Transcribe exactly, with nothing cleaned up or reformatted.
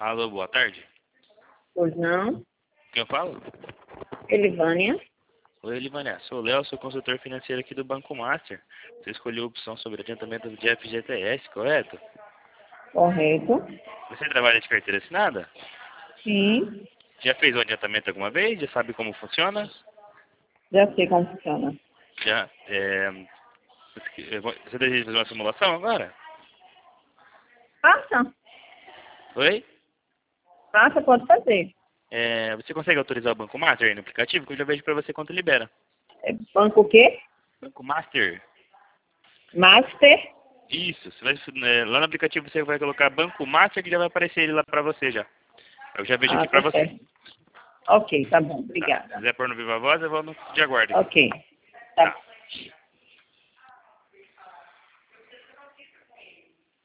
Alô, boa tarde. Pois não. Quem eu falo? Elivânia. Oi, Elivânia. Sou o Léo, sou consultor financeiro aqui do Banco Master. Você escolheu a opção sobre adiantamento de F G T S, correto? Correto. Você trabalha de carteira assinada? Sim. Já fez um adiantamento alguma vez? Já sabe como funciona? Já sei como funciona. Já. É... Você deseja fazer uma simulação agora? Faça. Oi? Faça, pode fazer. É... Você consegue autorizar o Banco Master aí no aplicativo? Que eu já vejo para você quanto libera. É banco o quê? Banco Master. Master. Isso. Você vai, é, lá no aplicativo você vai colocar Banco Master que já vai aparecer ele lá para você já. Eu já vejo Ah, aqui para tá você. certo. Ok, tá bom. Tá. Se Obrigada. quiser pôr no Viva Voz, eu vou no de aguardo aqui. Ok. Tá. Tá.